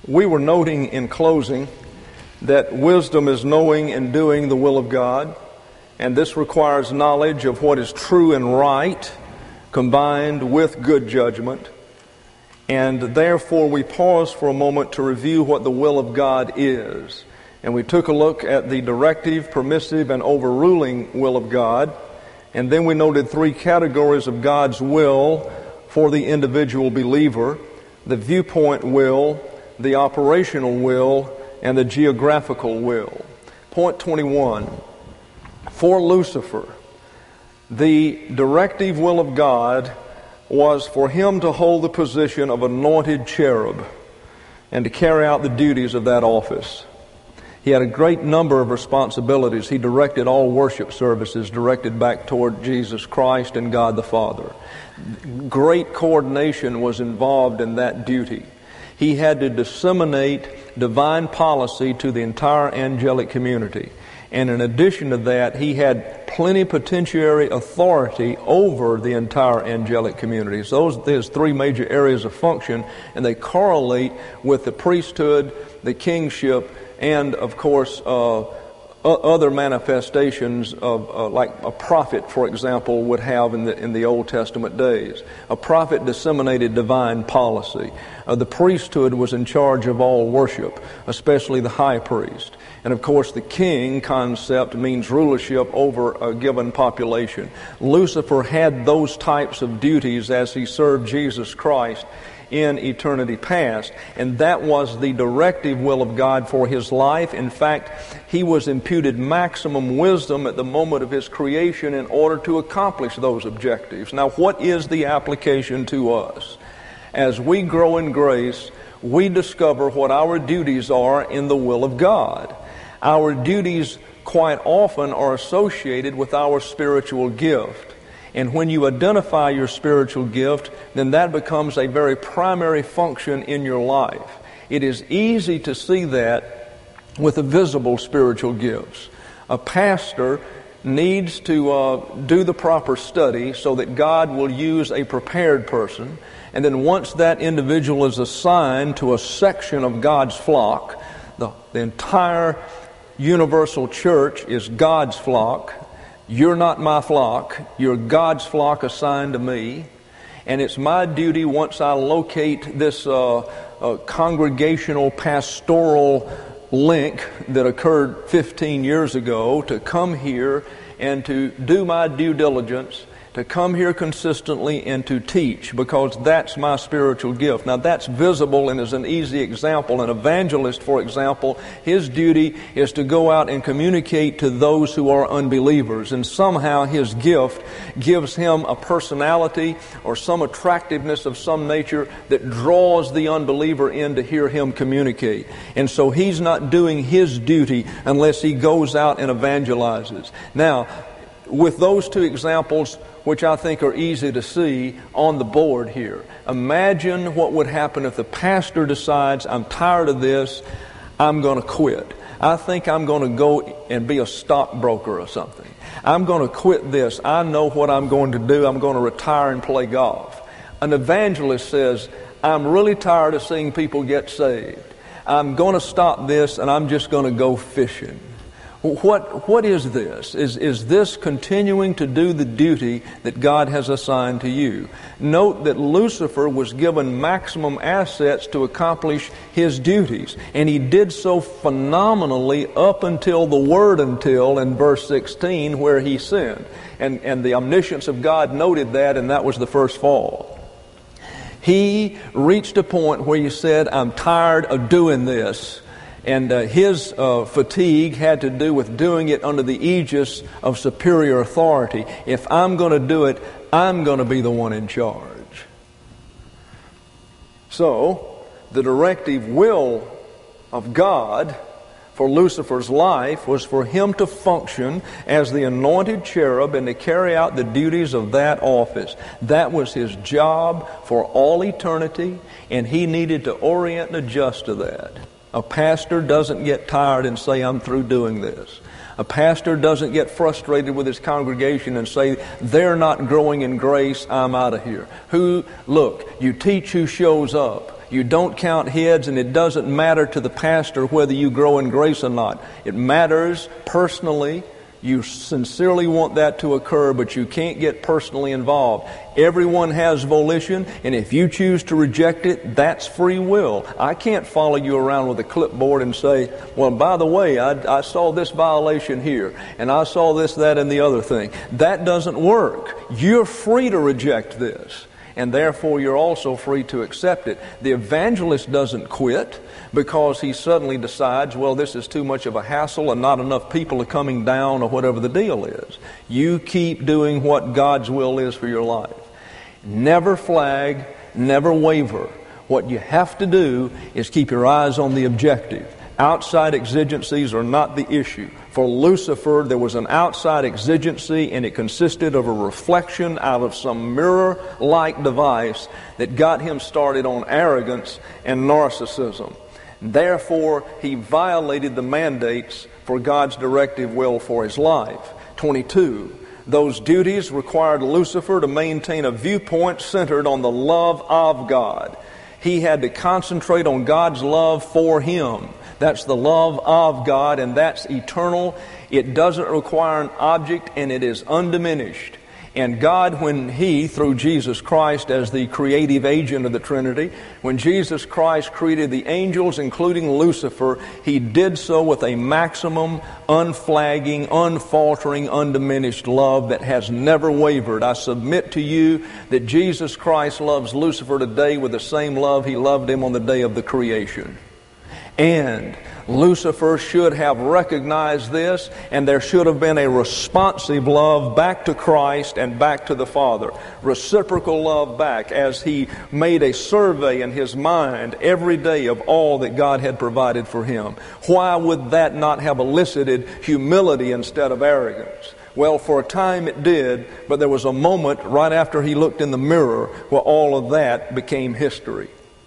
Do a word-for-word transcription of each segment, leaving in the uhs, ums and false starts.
We were noting in closing that wisdom is knowing and doing the will of God, and this requires knowledge of what is true and right, combined with good judgment. And therefore we pause for a moment to review what the will of God is. And we took a look at the directive, permissive, and overruling will of God. And then we noted three categories of God's will for the individual believer: the viewpoint will, the operational will, and the geographical will. Point twenty-one. For Lucifer, the directive will of God was for him to hold the position of anointed cherub and to carry out the duties of that office. He had a great number of responsibilities. He directed all worship services directed back toward Jesus Christ and God the Father. Great coordination was involved in that duty. He had to disseminate divine policy to the entire angelic community. And in addition to that, he had plenipotentiary authority over the entire angelic community. So those, there's three major areas of function, and they correlate with the priesthood, the kingship, and, of course, uh, other manifestations of, uh, like a prophet, for example, would have in the in the Old Testament days. A prophet disseminated divine policy. Uh, the priesthood was in charge of all worship, especially the high priest. And of course, the king concept means rulership over a given population. Lucifer had those types of duties as he served Jesus Christ in eternity past, and that was the directive will of God for his life. In fact, he was imputed maximum wisdom at the moment of his creation in order to accomplish those objectives. Now, what is the application to us? As we grow in grace, we discover what our duties are in the will of God. Our duties quite often are associated with our spiritual gift. And when you identify your spiritual gift, then that becomes a very primary function in your life. It is easy to see that with the visible spiritual gifts. A pastor needs to uh, do the proper study so that God will use a prepared person. And then once that individual is assigned to a section of God's flock, the, the entire universal church is God's flock. You're not my flock. You're God's flock assigned to me. And it's my duty, once I locate this uh, uh, congregational pastoral link that occurred fifteen years ago, to come here and to do my due diligence, to come here consistently and to teach, because that's my spiritual gift. Now, that's visible and is an easy example. An evangelist, for example, his duty is to go out and communicate to those who are unbelievers, and somehow his gift gives him a personality or some attractiveness of some nature that draws the unbeliever in to hear him communicate. And so he's not doing his duty unless he goes out and evangelizes. Now, with those two examples, which I think are easy to see on the board here, imagine what would happen if the pastor decides, I'm tired of this, I'm going to quit. I think I'm going to go and be a stockbroker or something. I'm going to quit this. I know what I'm going to do. I'm going to retire and play golf. An evangelist says, I'm really tired of seeing people get saved. I'm going to stop this and I'm just going to go fishing. What what is this? Is is this continuing to do the duty that God has assigned to you? Note that Lucifer was given maximum assets to accomplish his duties, and he did so phenomenally up until the word until in verse sixteen, where he sinned. And and the omniscience of God noted that, and that was the first fall. He reached a point where he said, I'm tired of doing this. And uh, his uh, fatigue had to do with doing it under the aegis of superior authority. If I'm going to do it, I'm going to be the one in charge. So, the directive will of God for Lucifer's life was for him to function as the anointed cherub and to carry out the duties of that office. That was his job for all eternity, and he needed to orient and adjust to that. A pastor doesn't get tired and say, I'm through doing this. A pastor doesn't get frustrated with his congregation and say, they're not growing in grace, I'm out of here. Who, look, you teach who shows up. You don't count heads, and it doesn't matter to the pastor whether you grow in grace or not. It matters personally. You sincerely want that to occur, but you can't get personally involved. Everyone has volition, and if you choose to reject it, that's free will. I can't follow you around with a clipboard and say, well, by the way, I, I saw this violation here, and I saw this, that, and the other thing. That doesn't work. You're free to reject this, and therefore you're also free to accept it. The evangelist doesn't quit because he suddenly decides, well, this is too much of a hassle and not enough people are coming down or whatever the deal is. You keep doing what God's will is for your life. Never flag, never waver. What you have to do is keep your eyes on the objective. Outside exigencies are not the issue. For Lucifer, there was an outside exigency, and it consisted of a reflection out of some mirror-like device that got him started on arrogance and narcissism. Therefore, he violated the mandates for God's directive will for his life. twenty-two. Those duties required Lucifer to maintain a viewpoint centered on the love of God. He had to concentrate on God's love for him. That's the love of God, and that's eternal. It doesn't require an object, and it is undiminished. And God, when He, through Jesus Christ as the creative agent of the Trinity, when Jesus Christ created the angels, including Lucifer, He did so with a maximum, unflagging, unfaltering, undiminished love that has never wavered. I submit to you that Jesus Christ loves Lucifer today with the same love He loved him on the day of the creation. And Lucifer should have recognized this, and there should have been a responsive love back to Christ and back to the Father. Reciprocal love back as he made a survey in his mind every day of all that God had provided for him. Why would that not have elicited humility instead of arrogance? Well, for a time it did, but there was a moment right after he looked in the mirror where all of that became history.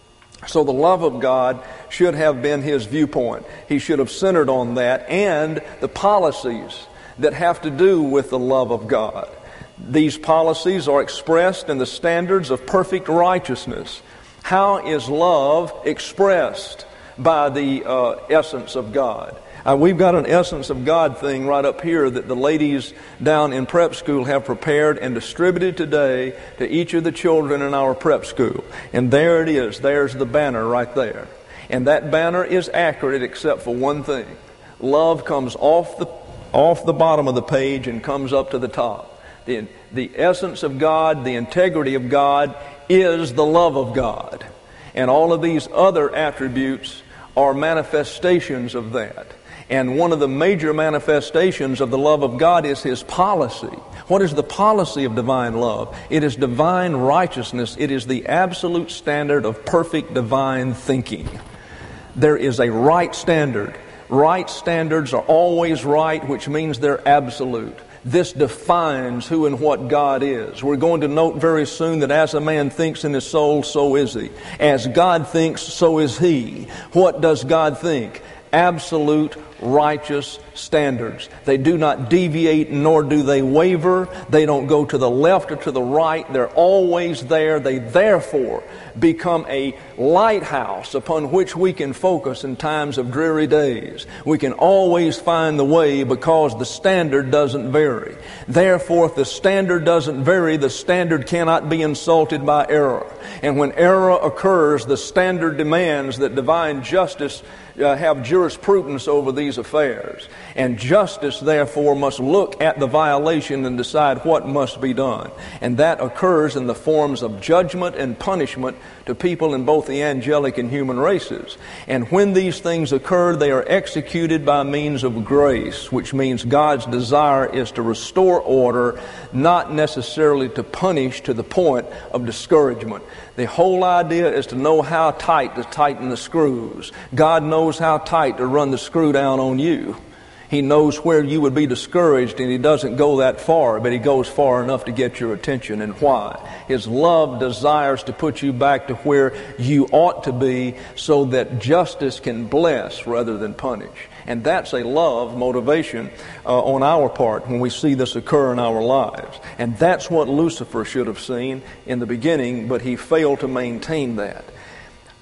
So the love of God should have been his viewpoint. He should have centered on that and the policies that have to do with the love of God. These policies are expressed in the standards of perfect righteousness. How is love expressed by the uh, essence of God? Uh, we've got an essence of God thing right up here that the ladies down in prep school have prepared and distributed today to each of the children in our prep school. And there it is. There's the banner right there. And that banner is accurate except for one thing. Love comes off the off the bottom of the page and comes up to the top. The, the essence of God, the integrity of God is the love of God. And all of these other attributes are manifestations of that. And one of the major manifestations of the love of God is His policy. What is the policy of divine love? It is divine righteousness. It is the absolute standard of perfect divine thinking. There is a right standard. Right standards are always right, which means they're absolute. This defines who and what God is. We're going to note very soon that as a man thinks in his soul, so is he. As God thinks, so is he. What does God think? Absolute righteous standards. They do not deviate, nor do they waver. They don't go to the left or to the right. They're always there. They therefore become a lighthouse upon which we can focus in times of dreary days. We can always find the way because the standard doesn't vary. Therefore, if the standard doesn't vary, the standard cannot be insulted by error. And when error occurs, the standard demands that divine justice Uh, have jurisprudence over these affairs. And justice, therefore, must look at the violation and decide what must be done. And that occurs in the forms of judgment and punishment to people in both the angelic and human races. And when these things occur, they are executed by means of grace, which means God's desire is to restore order, not necessarily to punish to the point of discouragement. The whole idea is to know how tight to tighten the screws. God knows how tight to run the screw down on you. He knows where you would be discouraged, and He doesn't go that far, but He goes far enough to get your attention. And why? His love desires to put you back to where you ought to be so that justice can bless rather than punish. And that's a love motivation uh, on our part when we see this occur in our lives. And that's what Lucifer should have seen in the beginning, but he failed to maintain that.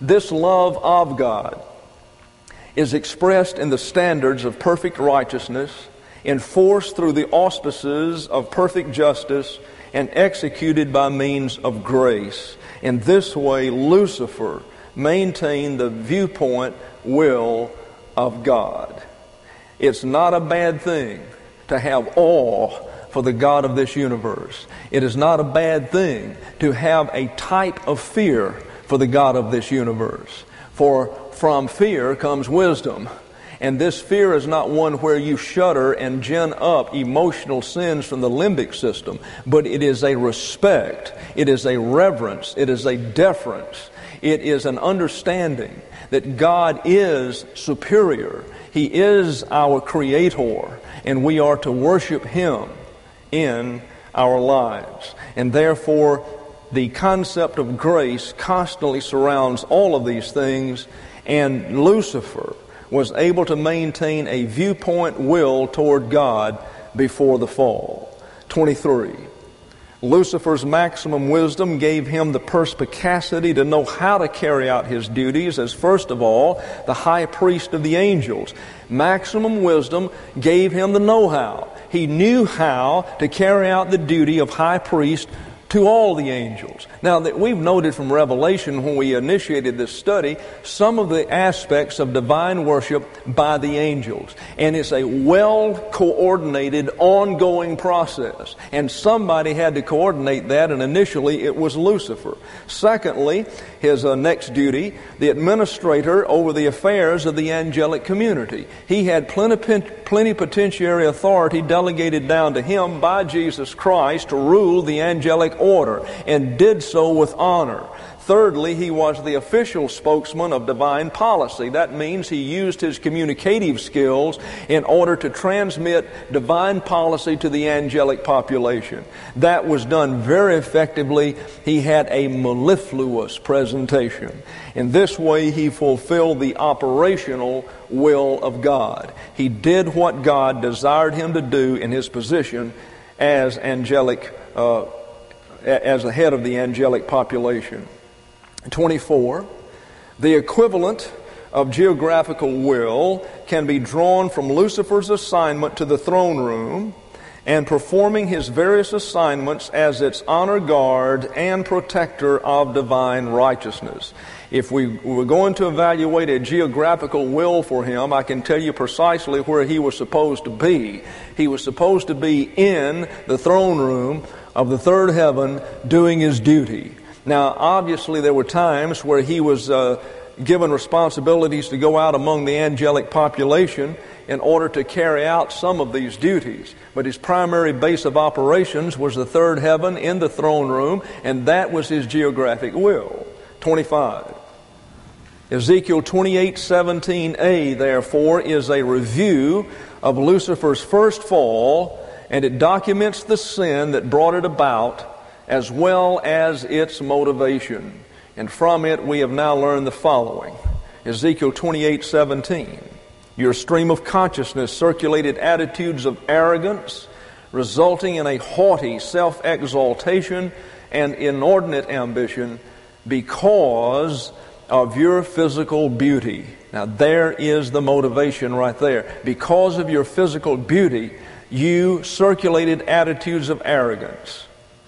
This love of God is expressed in the standards of perfect righteousness, enforced through the auspices of perfect justice, and executed by means of grace. In this way, Lucifer maintained the viewpoint will of God. It's not a bad thing to have awe for the God of this universe. It is not a bad thing to have a type of fear for the God of this universe. For from fear comes wisdom. And this fear is not one where you shudder and gin up emotional sins from the limbic system, but it is a respect, it is a reverence, it is a deference, it is an understanding that God is superior. He is our Creator, and we are to worship Him in our lives. And therefore, the concept of grace constantly surrounds all of these things, and Lucifer was able to maintain a viewpoint will toward God before the fall. twenty-three. Lucifer's maximum wisdom gave him the perspicacity to know how to carry out his duties as, first of all, the high priest of the angels. Maximum wisdom gave him the know-how. He knew how to carry out the duty of high priest to all the angels. Now, that we've noted from Revelation when we initiated this study some of the aspects of divine worship by the angels. And it's a well-coordinated, ongoing process. And somebody had to coordinate that, and initially it was Lucifer. Secondly, his uh, next duty, the administrator over the affairs of the angelic community. He had plenipotentiary authority delegated down to him by Jesus Christ to rule the angelic order, and did so with honor. Thirdly, he was the official spokesman of divine policy. That means he used his communicative skills in order to transmit divine policy to the angelic population. That was done very effectively. He had a mellifluous presentation. In this way, he fulfilled the operational will of God. He did what God desired him to do in his position as angelic, uh, as the head of the angelic population. twenty-four. The equivalent of geographical will can be drawn from Lucifer's assignment to the throne room and performing his various assignments as its honor guard and protector of divine righteousness. If we were going to evaluate a geographical will for him, I can tell you precisely where he was supposed to be. He was supposed to be in the throne room of the third heaven doing his duty. Now, obviously, there were times where he was uh, given responsibilities to go out among the angelic population in order to carry out some of these duties. But his primary base of operations was the third heaven in the throne room, and that was his geographic will. twenty-five. Ezekiel twenty-eight seventeen a, therefore, is a review of Lucifer's first fall, and it documents the sin that brought it about, as well as its motivation. And from it we have now learned the following. Ezekiel twenty-eight seventeen. Your stream of consciousness circulated attitudes of arrogance, resulting in a haughty self-exaltation and inordinate ambition because of your physical beauty. Now there is the motivation right there. Because of your physical beauty, you circulated attitudes of arrogance.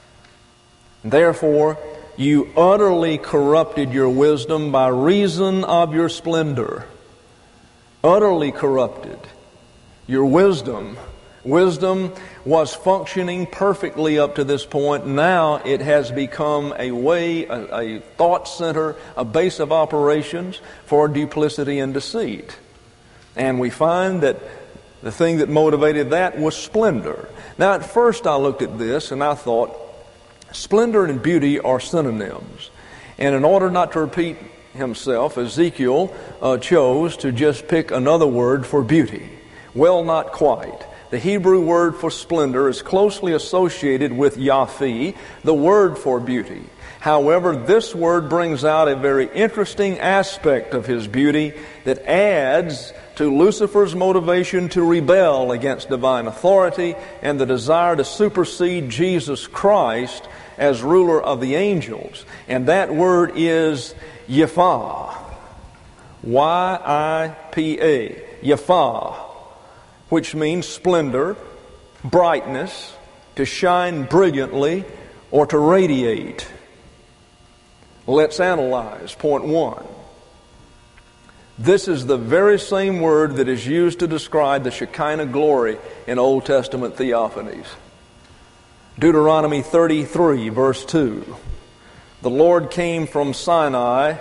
Therefore, you utterly corrupted your wisdom by reason of your splendor. Utterly corrupted your wisdom. Wisdom was functioning perfectly up to this point. Now it has become a way, a, a thought center, a base of operations for duplicity and deceit. And we find that the thing that motivated that was splendor. Now at first I looked at this and I thought, splendor and beauty are synonyms. And in order not to repeat himself, Ezekiel uh, chose to just pick another word for beauty. Well, not quite. The Hebrew word for splendor is closely associated with Yafé, the word for beauty. However, this word brings out a very interesting aspect of his beauty that adds to Lucifer's motivation to rebel against divine authority and the desire to supersede Jesus Christ as ruler of the angels. And that word is Yiphah. Y I P A. Yiphah, which means splendor, brightness, to shine brilliantly, or to radiate. Let's analyze point one. This is the very same word that is used to describe the Shekinah glory in Old Testament theophanies. Deuteronomy thirty-three, verse two. The Lord came from Sinai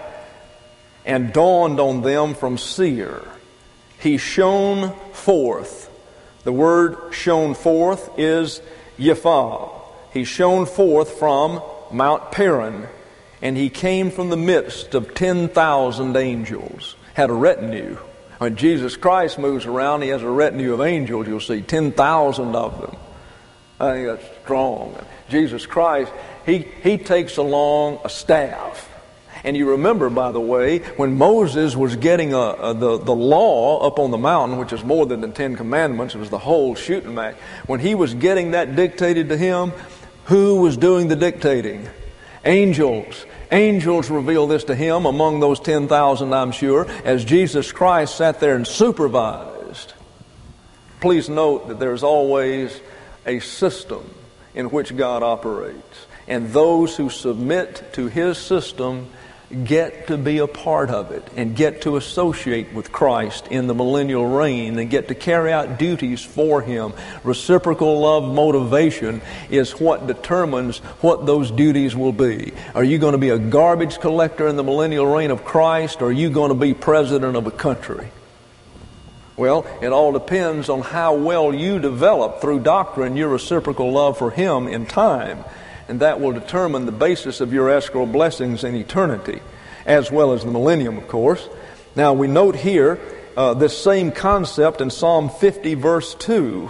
and dawned on them from Seir. He shone forth. The word shone forth is Yiphah. He shone forth from Mount Paran, and he came from the midst of ten thousand angels. Had a retinue. When Jesus Christ moves around, he has a retinue of angels. You'll see ten thousand of them. I think that's strong. Jesus Christ, he, he takes along a staff. And you remember, by the way, when Moses was getting a, a, the, the law up on the mountain, which is more than the Ten Commandments, it was the whole shooting match. When he was getting that dictated to him, who was doing the dictating? Angels. Angels revealed this to him among those ten thousand, I'm sure, as Jesus Christ sat there and supervised. Please note that there's always a system in which God operates. And those who submit to His system get to be a part of it and get to associate with Christ in the millennial reign and get to carry out duties for Him. Reciprocal love motivation is what determines what those duties will be. Are you going to be a garbage collector in the millennial reign of Christ, or are you going to be president of a country? Well, it all depends on how well you develop through doctrine your reciprocal love for Him in time. And that will determine the basis of your escrow blessings in eternity, as well as the millennium, of course. Now, we note here uh, this same concept in Psalm fifty, verse two.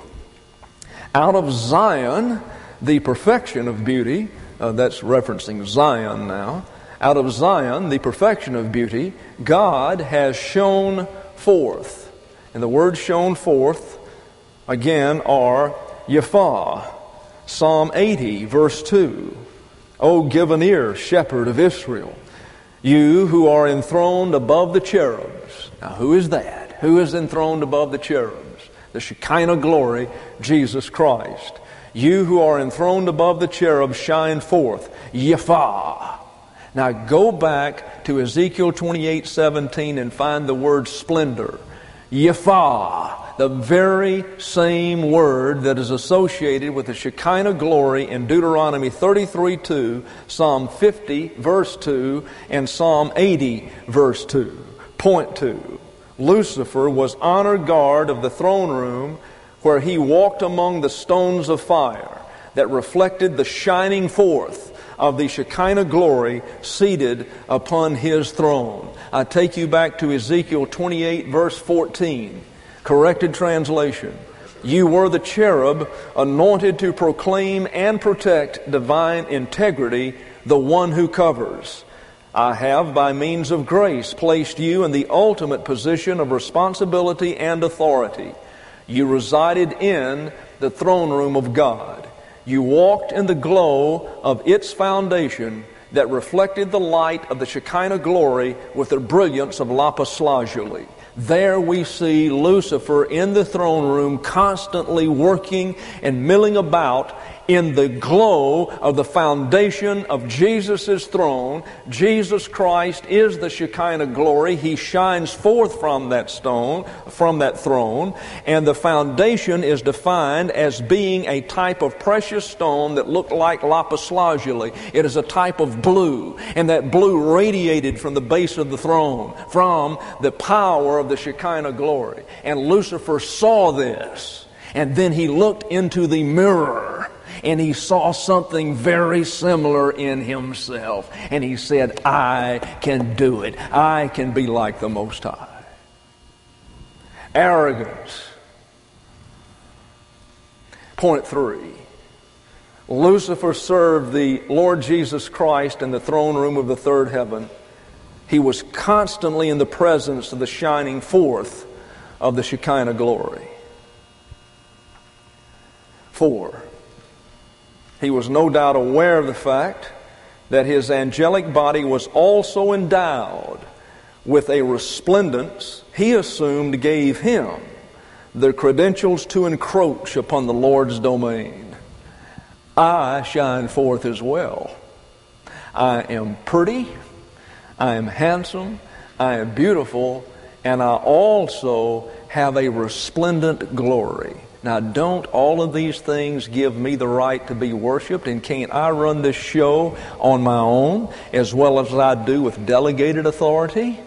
Out of Zion, the perfection of beauty, uh, that's referencing Zion now. Out of Zion, the perfection of beauty, God has shone forth. And the words shone forth, again, are Yiphah. Psalm eighty, verse two. O give an ear, shepherd of Israel, you who are enthroned above the cherubs. Now, who is that? Who is enthroned above the cherubs? The Shekinah glory, Jesus Christ. You who are enthroned above the cherubs, shine forth. Yiphah. Now, go back to Ezekiel twenty-eight, seventeen and find the word splendor. Yiphah. The very same word that is associated with the Shekinah glory in Deuteronomy thirty-three, two, Psalm fifty, verse two, and Psalm eighty, verse two. Point two. Lucifer was honor guard of the throne room where he walked among the stones of fire that reflected the shining forth of the Shekinah glory seated upon his throne. I take you back to Ezekiel twenty-eight, verse fourteen. Corrected translation. You were the cherub anointed to proclaim and protect divine integrity, the one who covers. I have, by means of grace, placed you in the ultimate position of responsibility and authority. You resided in the throne room of God. You walked in the glow of its foundation that reflected the light of the Shekinah glory with the brilliance of lapis lazuli. There we see Lucifer in the throne room constantly working and milling about in the glow of the foundation of Jesus' throne. Jesus Christ is the Shekinah glory. He shines forth from that stone, from that throne, and the foundation is defined as being a type of precious stone that looked like lapis lazuli. It is a type of blue, and that blue radiated from the base of the throne, from the power of the Shekinah glory. And Lucifer saw this, and then he looked into the mirror, and he saw something very similar in himself. And he said, I can do it. I can be like the Most High. Arrogance. Point three. Lucifer served the Lord Jesus Christ in the throne room of the third heaven. He was constantly in the presence of the shining forth of the Shekinah glory. Four. He was no doubt aware of the fact that his angelic body was also endowed with a resplendence he assumed gave him the credentials to encroach upon the Lord's domain. I shine forth as well. I am pretty, I am handsome, I am beautiful, and I also have a resplendent glory. Now, don't all of these things give me the right to be worshiped? And can't I run this show on my own as well as I do with delegated authority?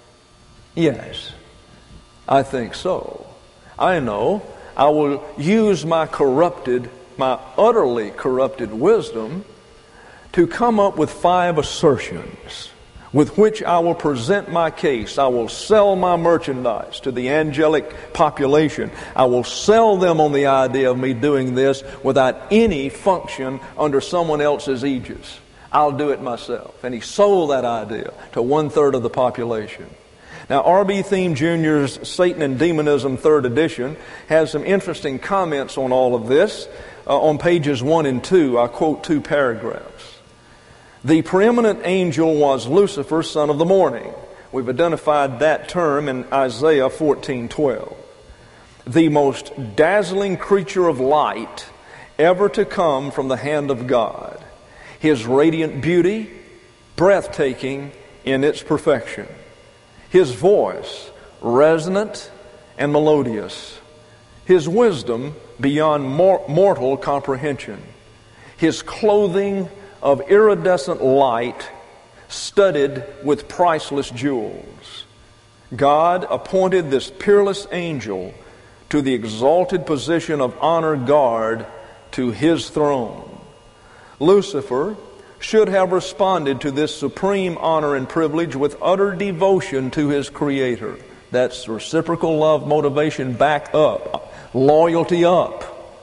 Yes, I think so. I know I will use my corrupted, my utterly corrupted wisdom to come up with five assertions with which I will present my case. I will sell my merchandise to the angelic population. I will sell them on the idea of me doing this without any function under someone else's aegis. I'll do it myself. And he sold that idea to one-third of the population. Now, R B Thiem Junior's Satan and Demonism third edition has some interesting comments on all of this. Uh, on pages one and two, I quote two paragraphs. The preeminent angel was Lucifer, son of the morning. We've identified that term in Isaiah fourteen twelve. The most dazzling creature of light ever to come from the hand of God. His radiant beauty, breathtaking in its perfection. His voice, resonant and melodious. His wisdom beyond mor- mortal comprehension. His clothing of iridescent light studded with priceless jewels. God appointed this peerless angel to the exalted position of honor guard to his throne. Lucifer should have responded to this supreme honor and privilege with utter devotion to his Creator. That's reciprocal love, motivation back up, loyalty up.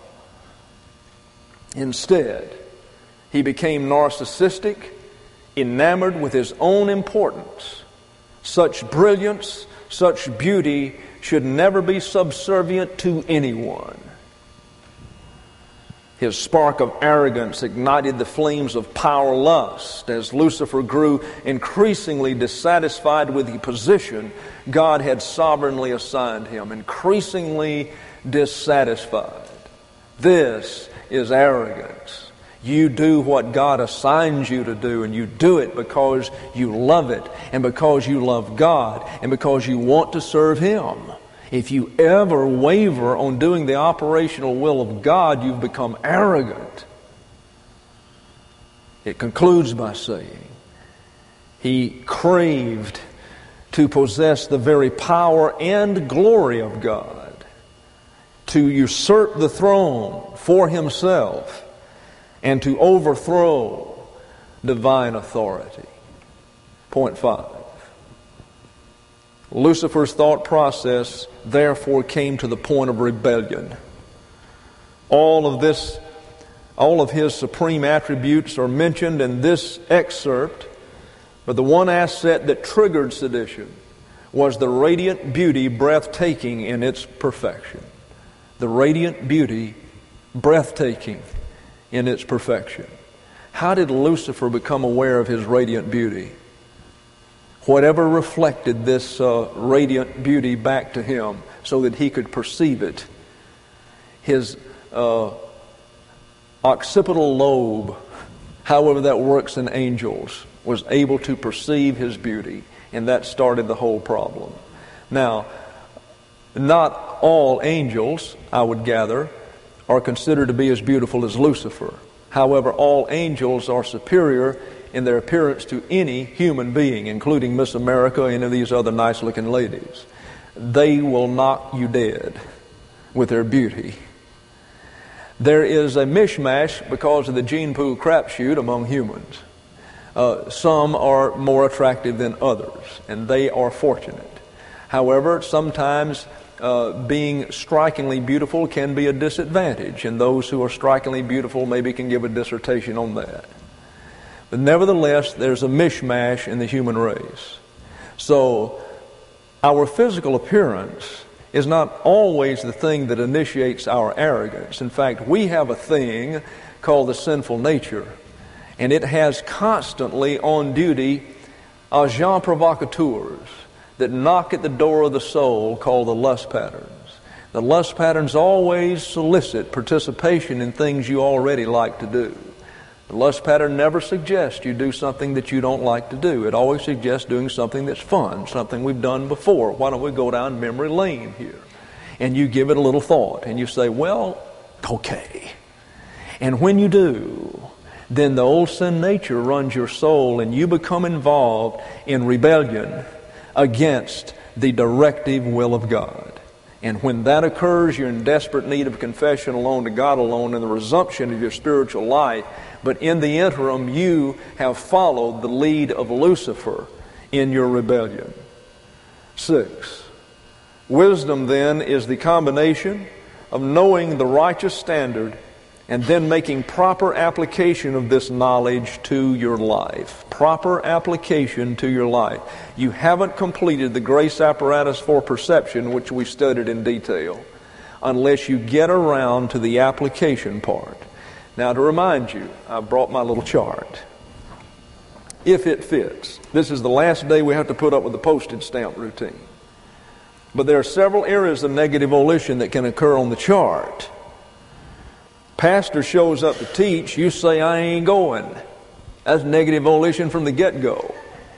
Instead, he became narcissistic, enamored with his own importance. Such brilliance, such beauty should never be subservient to anyone. His spark of arrogance ignited the flames of power lust as Lucifer grew increasingly dissatisfied with the position God had sovereignly assigned him, increasingly dissatisfied. This is arrogance. You do what God assigns you to do, and you do it because you love it, and because you love God, and because you want to serve Him. If you ever waver on doing the operational will of God, you've become arrogant. It concludes by saying, he craved to possess the very power and glory of God, to usurp the throne for himself, and to overthrow divine authority. Point five. Lucifer's thought process therefore came to the point of rebellion. All of this, all of his supreme attributes are mentioned in this excerpt, but the one asset that triggered sedition was the radiant beauty breathtaking in its perfection. The radiant beauty breathtaking in its perfection. How did Lucifer become aware of his radiant beauty? Whatever reflected this uh, radiant beauty back to him so that he could perceive it. His uh, occipital lobe, however that works in angels, was able to perceive his beauty, and that started the whole problem. Now, not all angels, I would gather, are considered to be as beautiful as Lucifer. However, all angels are superior in their appearance to any human being, including Miss America and any of these other nice-looking ladies. They will knock you dead with their beauty. There is a mishmash because of the gene pool crapshoot among humans. Uh, some are more attractive than others, and they are fortunate. However, sometimes Uh, being strikingly beautiful can be a disadvantage, and those who are strikingly beautiful maybe can give a dissertation on that. But nevertheless, there's a mishmash in the human race. So, our physical appearance is not always the thing that initiates our arrogance. In fact, we have a thing called the sinful nature. And it has constantly on duty agents provocateurs that knock at the door of the soul called the lust patterns. The lust patterns always solicit participation in things you already like to do. The lust pattern never suggests you do something that you don't like to do. It always suggests doing something that's fun, something we've done before. Why don't we go down memory lane here? And you give it a little thought and you say, well, okay. And when you do, then the old sin nature runs your soul and you become involved in rebellion against the directive will of God. And when that occurs, you're in desperate need of confession alone to God alone and the resumption of your spiritual life. But in the interim, you have followed the lead of Lucifer in your rebellion. Six, wisdom then is the combination of knowing the righteous standard and then making proper application of this knowledge to your life. Proper application to your life. You haven't completed the grace apparatus for perception, which we studied in detail, unless you get around to the application part. Now, to remind you, I brought my little chart. If it fits. This is the last day we have to put up with the postage stamp routine. But there are several areas of negative volition that can occur on the chart. Pastor shows up to teach, you say, I ain't going. That's negative volition from the get-go.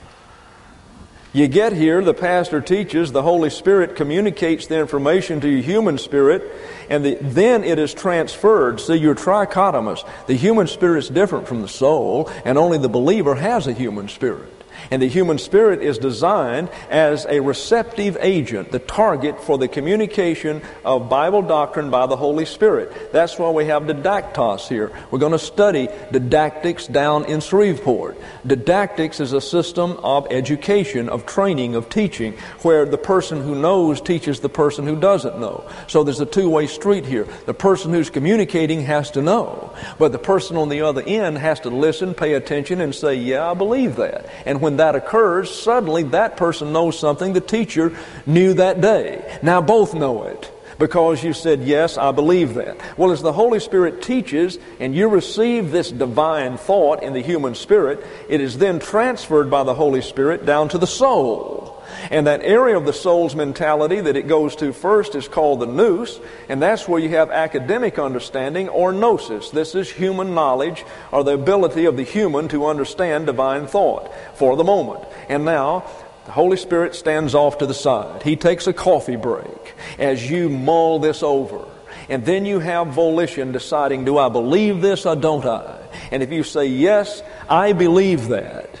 You get here, the pastor teaches, the Holy Spirit communicates the information to your human spirit, and the, then it is transferred. See, you're trichotomous. The human spirit is different from the soul, and only the believer has a human spirit. And the human spirit is designed as a receptive agent, the target for the communication of Bible doctrine by the Holy Spirit. That's why we have didactos here. We're going to study didactics down in Shreveport. Didactics is a system of education, of training, of teaching, where the person who knows teaches the person who doesn't know. So there's a two-way street here. The person who's communicating has to know, but the person on the other end has to listen, pay attention, and say, yeah, I believe that. And when that occurs, suddenly that person knows something the teacher knew that day. Now both know it because you said, yes, I believe that. Well, as the Holy Spirit teaches and you receive this divine thought in the human spirit, it is then transferred by the Holy Spirit down to the soul. And that area of the soul's mentality that it goes to first is called the nous, and that's where you have academic understanding or gnosis. This is human knowledge, or the ability of the human to understand divine thought for the moment. And now, the Holy Spirit stands off to the side. He takes a coffee break as you mull this over. And then you have volition deciding, do I believe this or don't I? And if you say, yes, I believe that,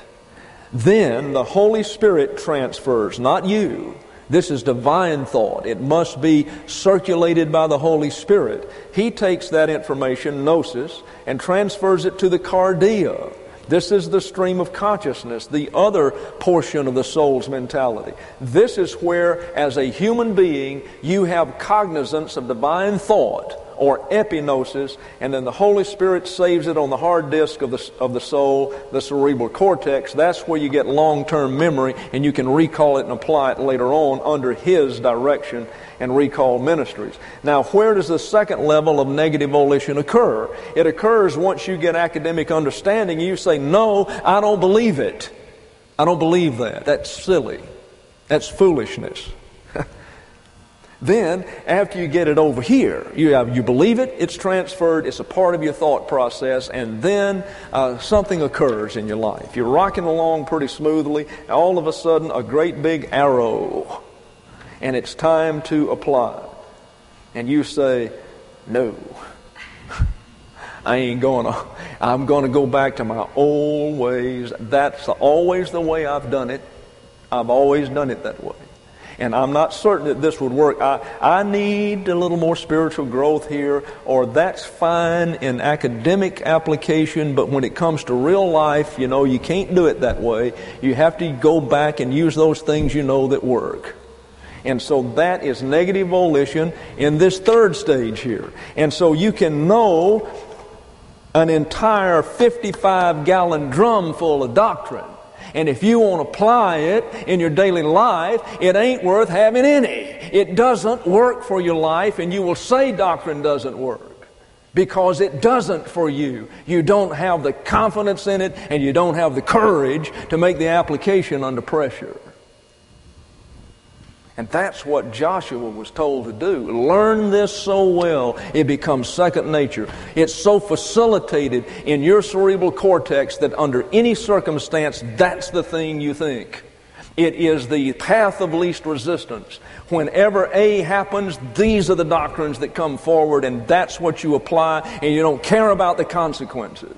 then the Holy Spirit transfers, not you. This is divine thought. It must be circulated by the Holy Spirit. He takes that information, gnosis, and transfers it to the cardia. This is the stream of consciousness, the other portion of the soul's mentality. This is where, as a human being, you have cognizance of divine thought, or epignosis, and then the Holy Spirit saves it on the hard disk of the, of the soul, the cerebral cortex. That's where you get long-term memory, and you can recall it and apply it later on under His direction and recall ministries. Now, where does the second level of negative volition occur? It occurs once you get academic understanding. You say, no, I don't believe it. I don't believe that. That's silly. That's foolishness. Then, after you get it over here, you have, you believe it, it's transferred, it's a part of your thought process, and then uh, something occurs in your life. You're rocking along pretty smoothly, and all of a sudden, a great big arrow, and it's time to apply. And you say, no, I ain't gonna. I'm gonna go back to my old ways. That's always the way I've done it. I've always done it that way. And I'm not certain that this would work. I, I need a little more spiritual growth here, or that's fine in academic application, but when it comes to real life, you know, you can't do it that way. You have to go back and use those things you know that work. And so that is negative volition in this third stage here. And so you can know an entire fifty-five gallon drum full of doctrine, and if you want to apply it in your daily life, it ain't worth having any. It doesn't work for your life, and you will say doctrine doesn't work. because it doesn't for you. You don't have the confidence in it, and you don't have the courage to make the application under pressure. And that's what Joshua was told to do. Learn this so well, it becomes second nature. It's so facilitated in your cerebral cortex that under any circumstance, that's the thing you think. It is the path of least resistance. Whenever A happens, these are the doctrines that come forward, and that's what you apply, and you don't care about the consequences.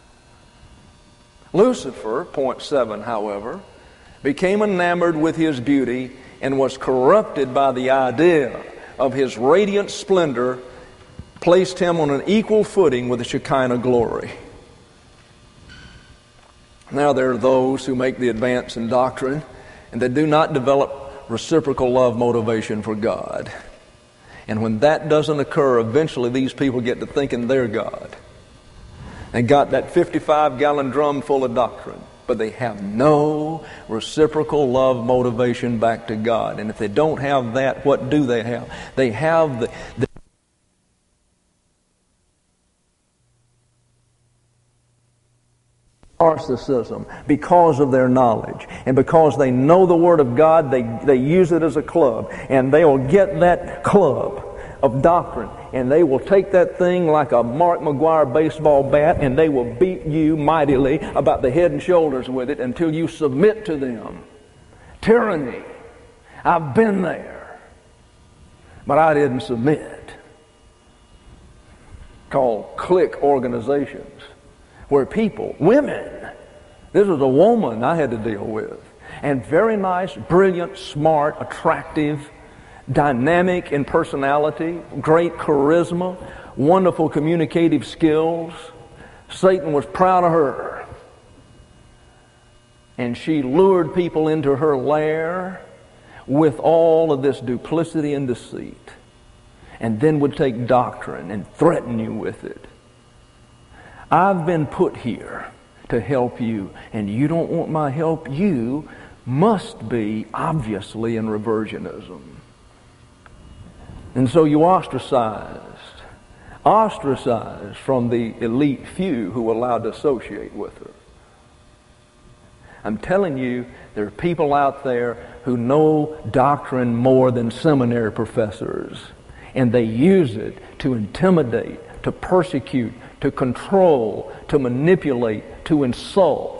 Lucifer, point seven, however, became enamored with his beauty and was corrupted by the idea of his radiant splendor, placed him on an equal footing with the Shekinah glory. Now there are those who make the advance in doctrine and that do not develop reciprocal love motivation for God. And when that doesn't occur, eventually these people get to thinking they're God. And got that fifty-five gallon drum full of doctrine, but they have no reciprocal love motivation back to God. And if they don't have that, what do they have? They have the, the narcissism because of their knowledge. And because they know the Word of God, they, they use it as a club. And they will get that club of doctrine, and they will take that thing like a Mark McGuire baseball bat, and they will beat you mightily about the head and shoulders with it until you submit to them. Tyranny. I've been there, but I didn't submit. Called clique organizations, where people, women, this was a woman I had to deal with, and very nice, brilliant, smart, attractive, dynamic in personality, great charisma, wonderful communicative skills. Satan was proud of her. And she lured people into her lair with all of this duplicity and deceit. And then would take doctrine and threaten you with it. I've been put here to help you, and you don't want my help. You must be obviously in reversionism. And so you ostracized, ostracized from the elite few who were allowed to associate with her. I'm telling you, there are people out there who know doctrine more than seminary professors, and they use it to intimidate, to persecute, to control, to manipulate, to insult.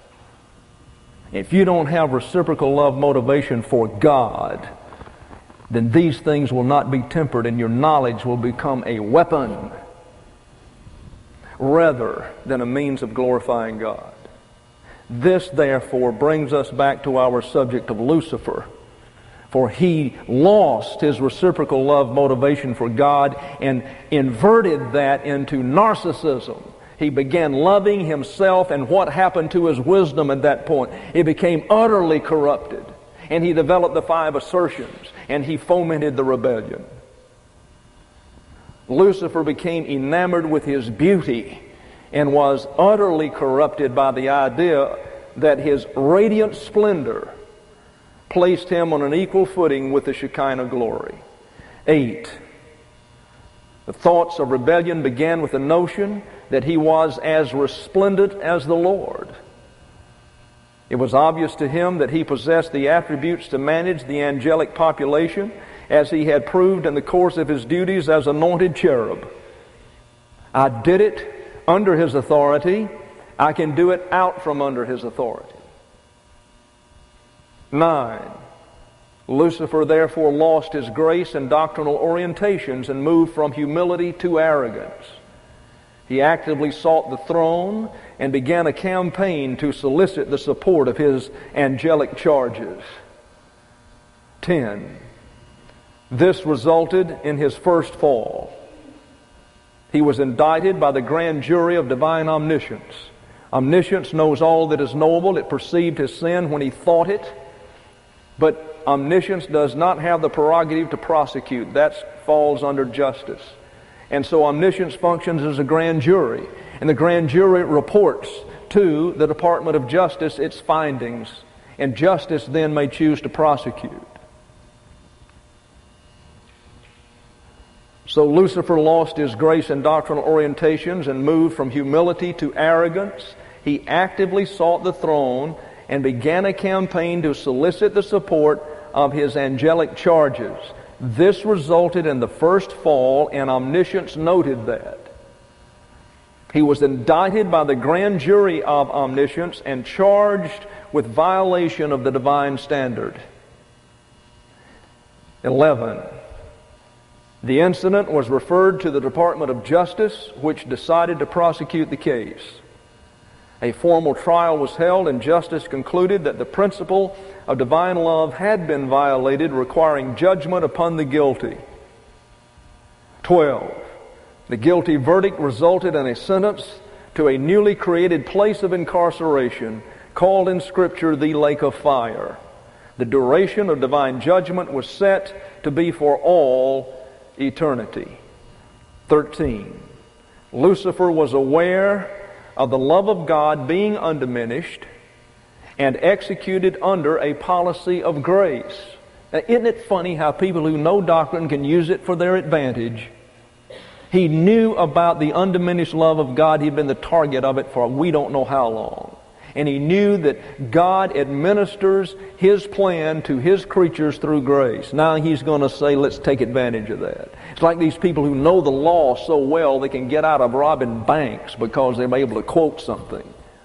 If you don't have reciprocal love motivation for God, then these things will not be tempered, and your knowledge will become a weapon rather than a means of glorifying God. This, therefore, brings us back to our subject of Lucifer. For he lost his reciprocal love motivation for God and inverted that into narcissism. He began loving himself, and what happened to his wisdom at that point? It became utterly corrupted. And he developed the five assertions, and he fomented the rebellion. Lucifer became enamored with his beauty and was utterly corrupted by the idea that his radiant splendor placed him on an equal footing with the Shekinah glory. Eight, the thoughts of rebellion began with the notion that he was as resplendent as the Lord. It was obvious to him that he possessed the attributes to manage the angelic population, as he had proved in the course of his duties as anointed cherub. I did it under his authority. I can do it out from under his authority. Nine, Lucifer therefore lost his grace and doctrinal orientations and moved from humility to arrogance. He actively sought the throne and began a campaign to solicit the support of his angelic charges. Ten, this resulted in his first fall. He was indicted by the grand jury of divine omniscience. Omniscience knows all that is knowable. It perceived his sin when he thought it. But omniscience does not have the prerogative to prosecute. That falls under justice. And so omniscience functions as a grand jury. And the grand jury reports to the Department of Justice its findings. And justice then may choose to prosecute. So Lucifer lost his grace and doctrinal orientations and moved from humility to arrogance. He actively sought the throne and began a campaign to solicit the support of his angelic charges. This resulted in the first fall, and Omniscience noted that. He was indicted by the grand jury of Omniscience and charged with violation of the divine standard. eleven. The incident was referred to the Department of Justice, which decided to prosecute the case. A formal trial was held, and justice concluded that the principle of divine love had been violated, requiring judgment upon the guilty. twelve. The guilty verdict resulted in a sentence to a newly created place of incarceration called in Scripture the lake of fire. The duration of divine judgment was set to be for all eternity. thirteen. Lucifer was aware of the love of God being undiminished and executed under a policy of grace. Now, isn't it funny how people who know doctrine can use it for their advantage? He knew about the undiminished love of God. He'd been the target of it for we don't know how long. And he knew that God administers His plan to His creatures through grace. Now He's going to say, let's take advantage of that. It's like these people who know the law so well they can get out of robbing banks because they're able to quote something.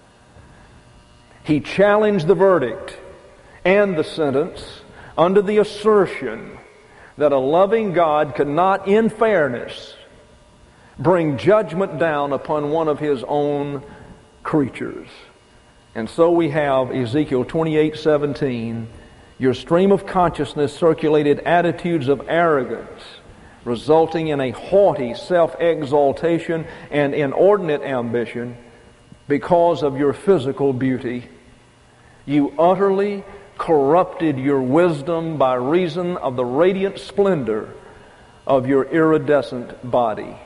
He challenged the verdict and the sentence under the assertion that a loving God could not, in fairness, bring judgment down upon one of His own creatures. And so we have Ezekiel twenty-eight seventeen. Your stream of consciousness circulated attitudes of arrogance, resulting in a haughty self-exaltation and inordinate ambition because of your physical beauty. You utterly corrupted your wisdom by reason of the radiant splendor of your iridescent body.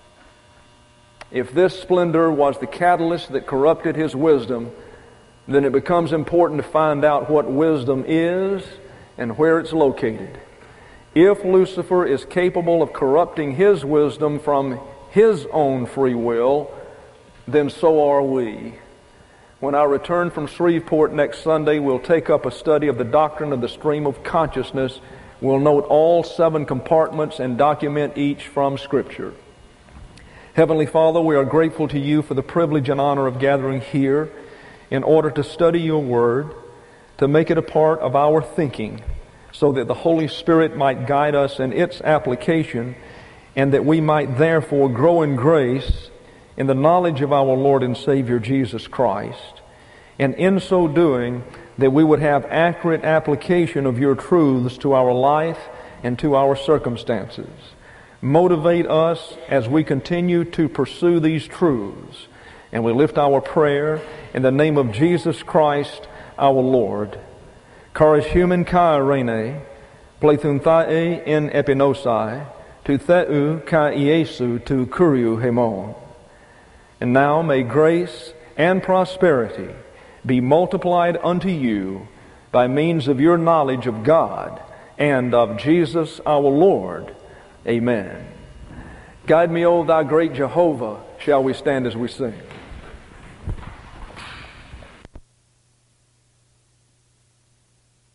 If this splendor was the catalyst that corrupted his wisdom, then it becomes important to find out what wisdom is and where it's located. If Lucifer is capable of corrupting his wisdom from his own free will, then so are we. When I return from Shreveport next Sunday, we'll take up a study of the doctrine of the stream of consciousness. We'll note all seven compartments and document each from Scripture. Heavenly Father, we are grateful to You for the privilege and honor of gathering here in order to study Your Word, to make it a part of our thinking, so that the Holy Spirit might guide us in its application, and that we might therefore grow in grace in the knowledge of our Lord and Savior Jesus Christ. And in so doing, that we would have accurate application of Your truths to our life and to our circumstances. Motivate us as we continue to pursue these truths. And we lift our prayer in the name of Jesus Christ, our Lord. Charis human kai rene, plethun thae in epinosai, tu theu kai Iesu tu kuriu hemon. And now may grace and prosperity be multiplied unto you by means of your knowledge of God and of Jesus our Lord. Amen. Guide me, O Thou great Jehovah. Shall we stand as we sing?